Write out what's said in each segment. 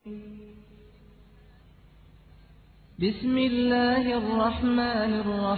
بسم الله الرحمن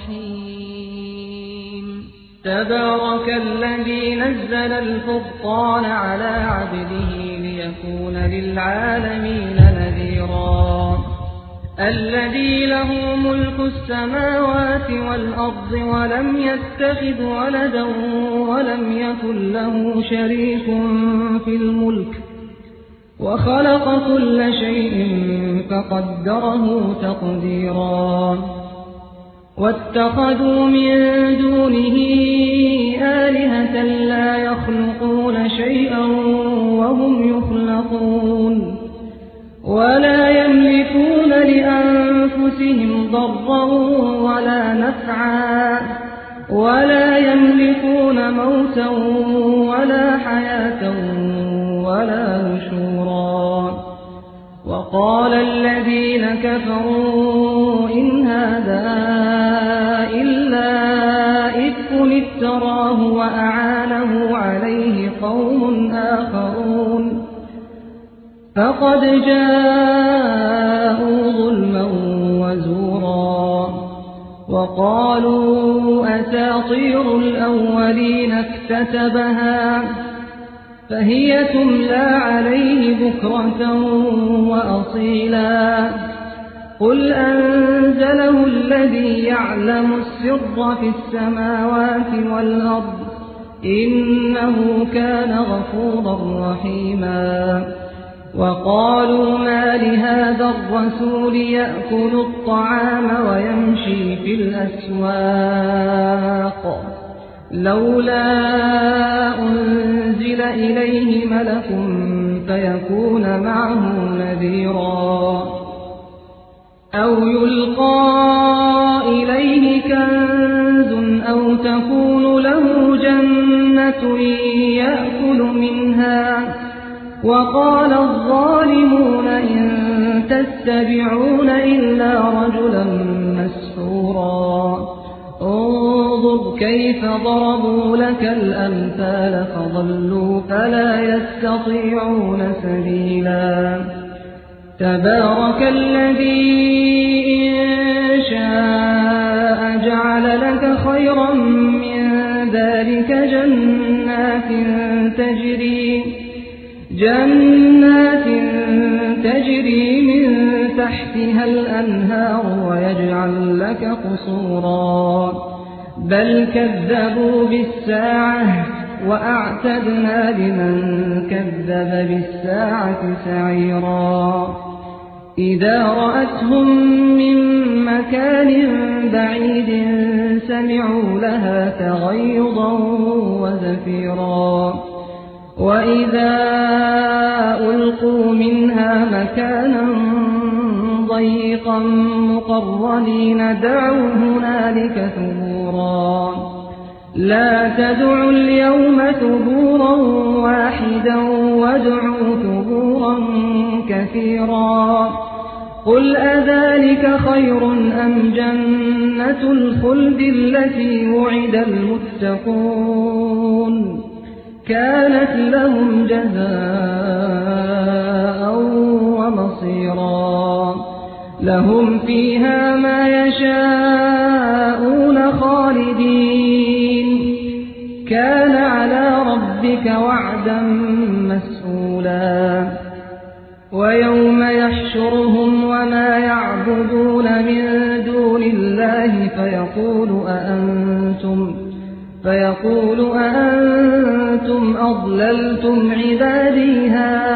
الرحيم تبارك الذي نزل الفرقان على عبده ليكون للعالمين نذيرا الذي له ملك السماوات والأرض ولم يتخذ ولدا ولم يكن له شريك في الملك وخلق كل شيء فقدره تقديرا واتخذوا من دونه آلهة لا يخلقون شيئا وهم يخلقون ولا يملكون لأنفسهم ضرا ولا نفعا ولا يملكون موتا ولا حياة ولا نشورا وقال الذين كفروا إن هذا إلا إفك افتراه وأعانه عليه قوم آخرون فقد جاءوا ظلما وزورا وقالوا أساطير الأولين اكتتبها فهي تملى عليه بكرة وأصيلا قل أنزله الذي يعلم السر في السماوات والأرض إنه كان غفورا رحيما وقالوا ما لهذا الرسول يأكل الطعام ويمشي في الأسواق لولا أنزل إليه ملك فيكون معه نذيرا أو يلقى إليه كنز أو تكون له جنة يأكل منها وقال الظالمون إن تتبعون إلا رجلا مسحورا انظر كيف ضربوا لك الأمثال فضلوا فلا يستطيعون سبيلا تبارك الذي إن شاء جعل لك خيرا من ذلك جنات تجري من تحتها الأنهار ويجعل لك قصورا بل كذبوا بالساعة وأعتدنا لمن كذب بالساعة سعيرا إذا رأتهم من مكان بعيد سمعوا لها تغيظا وزفيرا وإذا ألقوا منها مكانا ضيقا مقرنين دعوا هنالك ثبورا لا تدعوا اليوم ثبورا واحدا وادعوا ثبورا كثيرا قل أذلك خير أم جنة الخلد التي وعد المتقون كانت لهم جزاء ومصيرا لهم فيها ما يشاءون خالدين كان على ربك وعدا مسئولا ويوم يحشرهم وما يعبدون من دون الله فيقول أأنتم أضللتم عبادي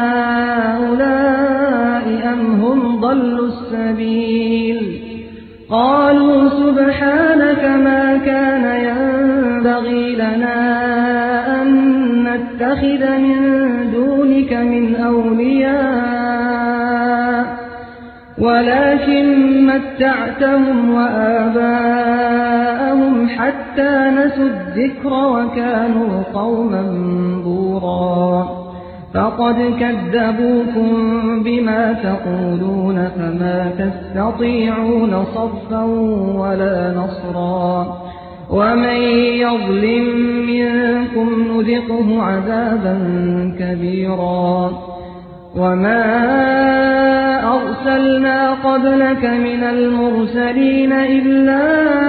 هؤلاء أم هم ضلوا السبيل قالوا سبحانك ما كان ينبغي لنا أن نتخذ من دونك من أولياء ولكن متعتهم وآباءهم حتى نسوا الذكر وكانوا قوما بورا فقد كذبوكم بما تقولون فما تستطيعون صرفا ولا نصرا ومن يظلم منكم نذقه عذابا كبيرا وما قبلك من المرسلين إلا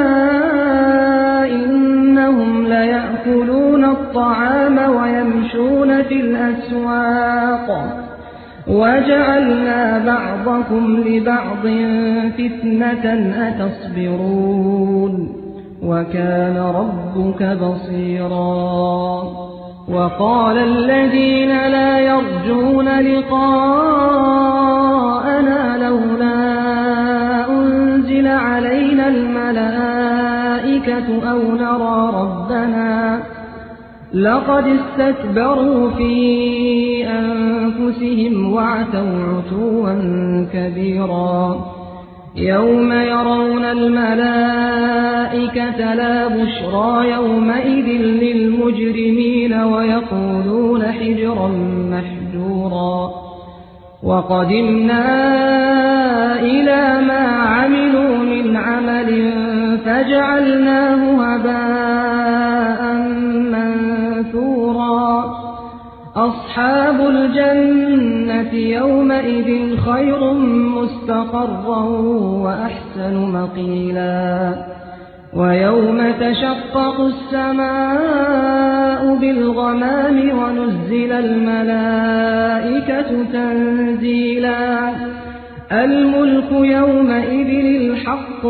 إنهم ليأكلون الطعام ويمشون في الأسواق وجعلنا بعضكم لبعض فتنة أتصبرون وكان ربك بصيرا وقال الذين لا يرجون لقاءنا لولا أنزل علينا الملائكة أو نرى ربنا لقد استكبروا في أنفسهم وعتوا عتوا كبيرا يوم يرون الملائكة لا بشرى يومئذ للمجرمين ويقولون حجرا محجورا وقدمنا إلى ما عملوا من عمل فجعلناه هباء منثورا أصحاب الجنة يومئذ خير مستقرا وأحسن مقيلا ويوم تشقق السماء بالغمام ونزل الملائكة تنزيلا الملك يومئذ الحق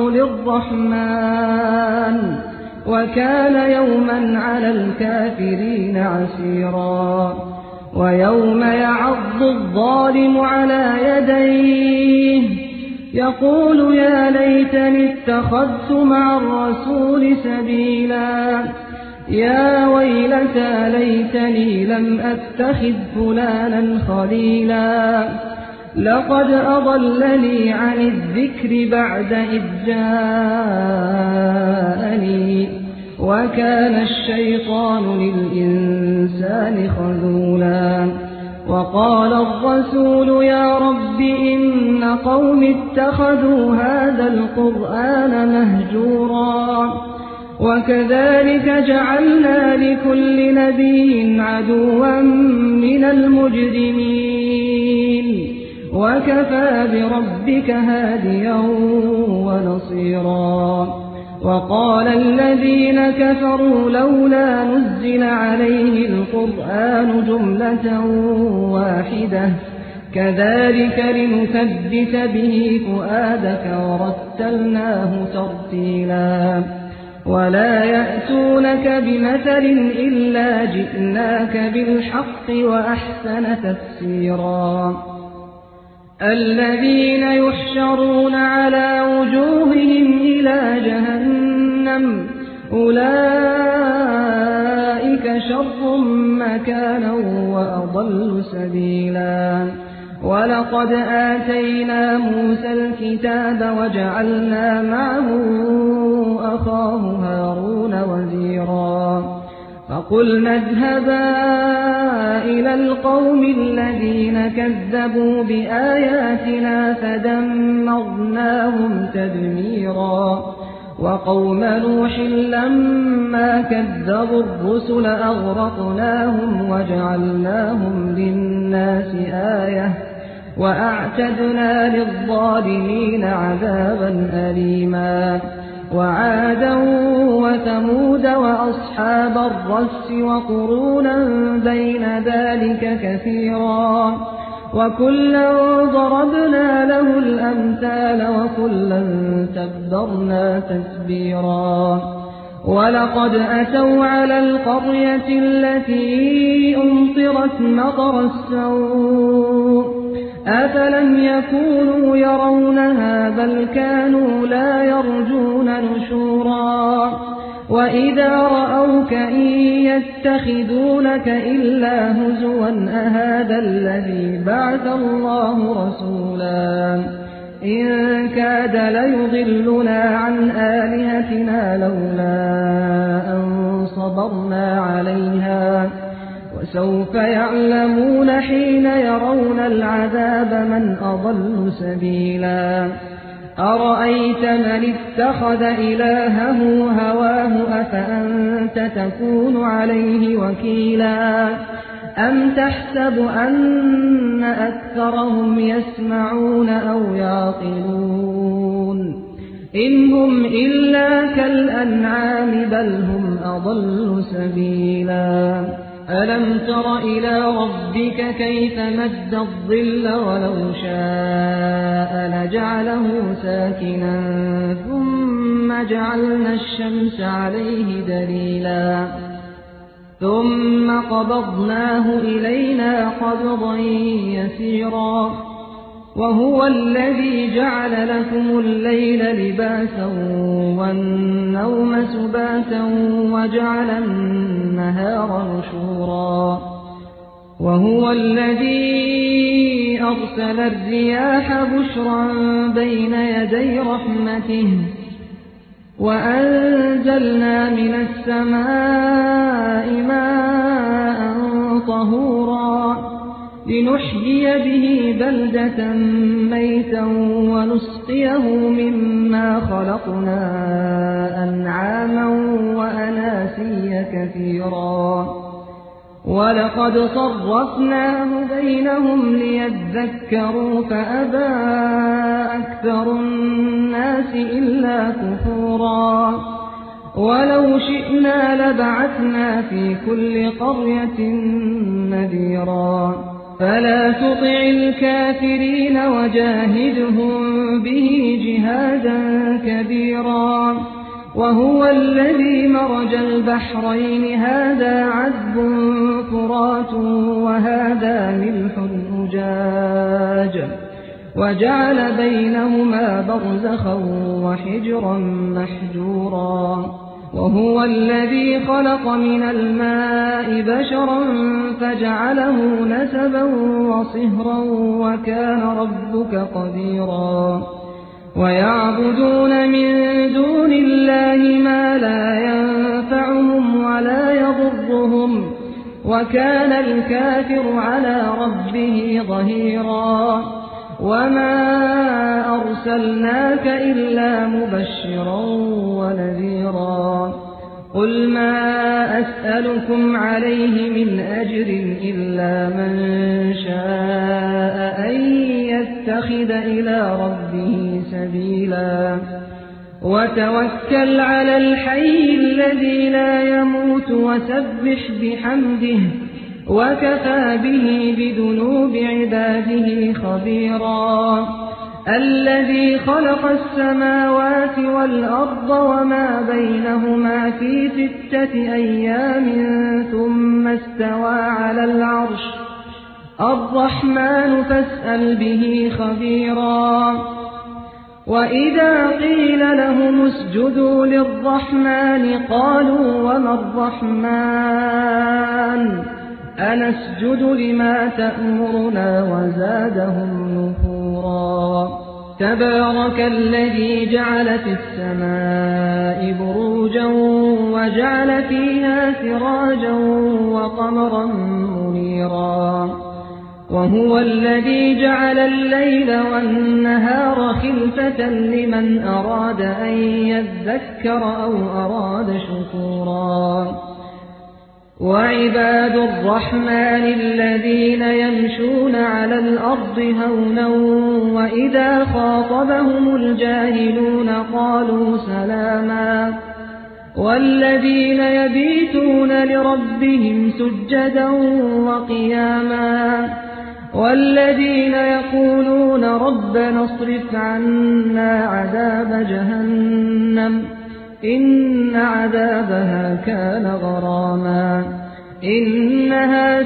للرحمن وكان يوما على الكافرين عسيرا ويوم يعض الظالم على يديه يقول يا ليتني اتخذت مع الرسول سبيلا يا ويلتى ليتني لم أتخذ فلانا خليلا لقد أضلني عن الذكر بعد إذ جاءني وكان الشيطان للإنسان خذولا وقال الرسول يا رب إن قوم اتخذوا هذا القرآن مهجورا وكذلك جعلنا لكل نبي عدوا من المجرمين وكفى بربك هاديا ونصيرا وقال الذين كفروا لولا نزل عليه القرآن جملة واحدة كذلك لنثبت به فؤادك ورتلناه ترتيلا ولا يأتونك بمثل إلا جئناك بالحق وأحسن تفسيرا الذين يحشرون على وجوههم إلى جهنم أولئك شر مكانا وأضل سبيلا ولقد آتينا موسى الكتاب وجعلنا معه أخاه هارون وزيرا فقلنا اذهبا إلى القوم الذين كذبوا بآياتنا فدمرناهم تدميرا وقوم نوح لما كذبوا الرسل أغرقناهم وجعلناهم للناس آية وأعتدنا للظالمين عذابا أليما وعادا وثمود وأصحاب الرس وقرونا بين ذلك كثيرا وكلا ضربنا له الأمثال وكلا تبرنا تتبيرا ولقد أتوا على القرية التي أمطرت مطر السوء أفلم يكونوا يرونها بل كانوا لا يرجون نشورا وإذا رأوك إن يتخذونك إلا هزوا أهذا الذي بعث الله رسولا إن كاد ليضلنا عن آلهتنا لولا أن صبرنا عليها وسوف يعلمون حين يرون العذاب من أضل سبيلا أرأيت من اتخذ إلهه هواه أفأنت تكون عليه وكيلا أَمْ تَحْسَبُ أَنَّ أَكْثَرَهُمْ يَسْمَعُونَ أَوْ يَعْقِلُونَ إِنْ هُمْ إِلَّا كَالْأَنْعَامِ بَلْ هُمْ أَضَلُّ سَبِيلًا أَلَمْ تَرَ إِلَى رَبِّكَ كَيْفَ مَدَّ الظِّلَّ وَلَوْ شَاءَ لَجَعَلَهُ سَاكِنًا ثُمَّ جَعَلْنَا الشَّمْسَ عَلَيْهِ دَلِيلًا ثُمَّ قَبَضْنَاهُ إِلَيْنَا قَبْضًا يَسِيرًا وَهُوَ الَّذِي جَعَلَ لَكُمُ اللَّيْلَ لِبَاسًا وَالنَّوْمَ سُبَاتًا وَجَعَلَ النَّهَارَ نُشُورًا وَهُوَ الَّذِي أَرْسَلَ الرِّيَاحَ بُشْرًا بَيْنَ يَدَيْ رَحْمَتِهِ وَأَنزَلْنَا مِنَ السَّمَاءِ مَاءً طَهُورًا لِنُحْيِيَ بِهِ بَلْدَةً مَّيْتًا وَنُسْقِيَهُ مِمَّا خَلَقْنَا أَنْعَامًا وَأَنَاسِيَّ كَثِيرًا وَلَقَدْ صَرَّفْنَاهُ بَيْنَهُمْ لِيَذَّكَّرُوا فَأَبَىٰ أَكْثَرُ النَّاسِ إِلَّا كُفُورًا وَلَوْ شِئْنَا لَبَعَثْنَا فِي كُلِّ قَرْيَةٍ نَّذِيرًا فَلَا تُطِعِ الْكَافِرِينَ وَجَاهِدْهُم بِهِ جِهَادًا كَبِيرًا وَهُوَ الَّذِي مَرَجَ الْبَحْرَيْنِ هَٰذَا عَذْبٌ فُرَاتٌ وَهَٰذَا مِلْحٌ أُجَاجٌ وَجَعَلَ بَيْنَهُمَا بَرْزَخًا وَحِجْرًا مَّحْجُورًا وَهُوَ الَّذِي خَلَقَ مِنَ الْمَاءِ بَشَرًا فَجَعَلَهُ نَسَبًا وَصِهْرًا وَكَانَ رَبُّكَ قَدِيرًا وَيَعْبُدُونَ مِن دُونِ اللَّهِ مَا لَا يَنفَعُهُمْ وَلَا يَضُرُّهُمْ وَكَانَ الْكَافِرُ عَلَىٰ رَبِّهِ ظَهِيرًا وَمَا أَرْسَلْنَاكَ إِلَّا مُبَشِّرًا وَنَذِيرًا قُلْ مَا أَسْأَلُكُمْ عَلَيْهِ مِنْ أَجْرٍ إِلَّا مَن شَاءَ أَن يَتَّخِذَ إِلَىٰ رَبِّهِ سَبِيلًا وَتَوَكَّلْ عَلَى الْحَيِّ الَّذِي لَا يَمُوتُ وَسَبِّحْ بِحَمْدِهِ وَكَفَىٰ بِهِ بِذُنُوبِ عِبَادِهِ خَبِيرًا الَّذِي خَلَقَ السَّمَاوَاتِ وَالْأَرْضَ وَمَا بَيْنَهُمَا فِي 6 أَيَّامٍ ثُمَّ اسْتَوَىٰ عَلَى الْعَرْشِ الرَّحْمَٰنُ فَاسْأَلْ بِهِ خَبِيرًا وَإِذَا قِيلَ لَهُمُ اسْجُدُوا لِلرَّحْمَٰنِ قَالُوا وَمَا الرَّحْمَٰنُ أَنَسْجُدُ لِمَا تَأْمُرُنَا وَزَادَهُمْ نُفُورًا تَبَارَكَ الَّذِي جَعَلَ فِي السَّمَاءِ بُرُوجًا وَجَعَلَ فِيهَا سِرَاجًا وَقَمَرًا مُّنِيرًا وَهُوَ الَّذِي جَعَلَ اللَّيْلَ وَالنَّهَارَ خِلْفَةً لِّمَنْ أَرَادَ أَن يَذَّكَّرَ أَوْ أَرَادَ شُكُورًا وَعِبَادُ الرَّحْمَٰنِ الَّذِينَ يَمْشُونَ عَلَى الْأَرْضِ هَوْنًا وَإِذَا خَاطَبَهُمُ الْجَاهِلُونَ قَالُوا سَلَامًا وَالَّذِينَ يَبِيتُونَ لِرَبِّهِمْ سُجَّدًا وَقِيَامًا وَالَّذِينَ يَقُولُونَ رَبَّنَا اصْرِفْ عَنَّا عَذَابَ جَهَنَّمَ إِنَّ عَذَابَهَا كَانَ غَرَامًا إِنَّهَا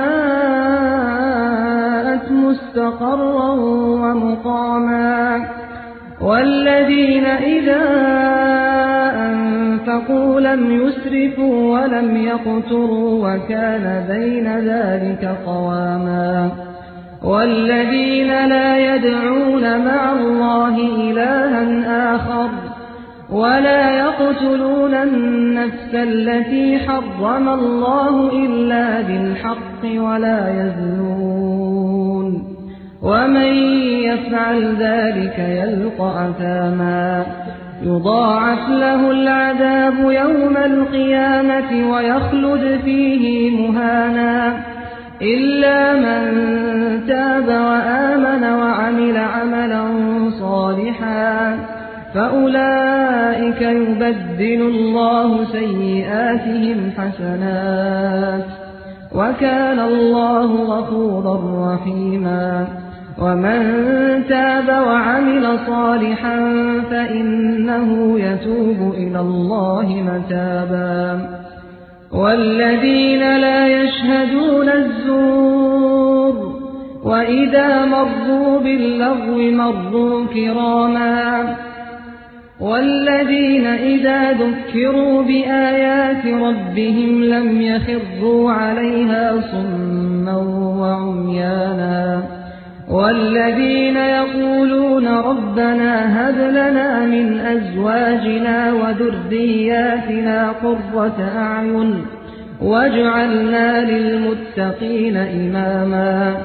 سَاءَتْ مُسْتَقَرًّا وَمُقَامًا وَالَّذِينَ إِذَا أَنفَقُوا لَمْ يُسْرِفُوا وَلَمْ يَقْتُرُوا وَكَانَ بَيْنَ ذَلِكَ قَوَامًا وَالَّذِينَ لا يَدْعُونَ مَعَ اللَّهِ إِلَٰهًا آخَرَ وَلَا يَقْتُلُونَ النَّفْسَ الَّتِي حَرَّمَ اللَّهُ إِلَّا بِالْحَقِّ وَلَا يَزْنُونَ وَمَن يَفْعَلْ ذَلِكَ يَلْقَ أَثَامًا يُضَاعَفْ لَهُ الْعَذَابُ يَوْمَ الْقِيَامَةِ وَيَخْلُدْ فِيهِ مُهَانًا إلا من تاب وآمن وعمل عملا صالحا فأولئك يبدل الله سيئاتهم حسنات وكان الله غفورا رحيما ومن تاب وعمل صالحا فإنه يتوب إلى الله متابا والذين لا يشهدون الزور وإذا مروا باللغو مروا كراما والذين إذا ذكروا بآيات ربهم لم يخروا عليها صما وعميانا والذين يقولون ربنا هب لنا من أزواجنا وذرياتنا قرة أعين واجعلنا للمتقين إماما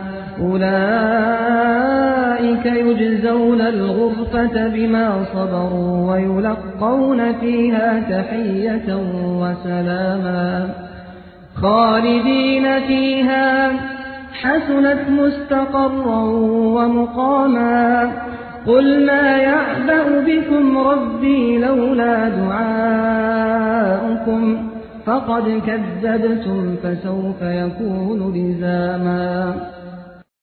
أولئك يجزون الغرفة بما صبروا ويلقون فيها تحية وسلاما خالدين فيها حسنت مستقرا ومقاما قل ما يعبأ بكم ربي لولا دعاؤكم فقد كذبتم فسوف يكون لزاما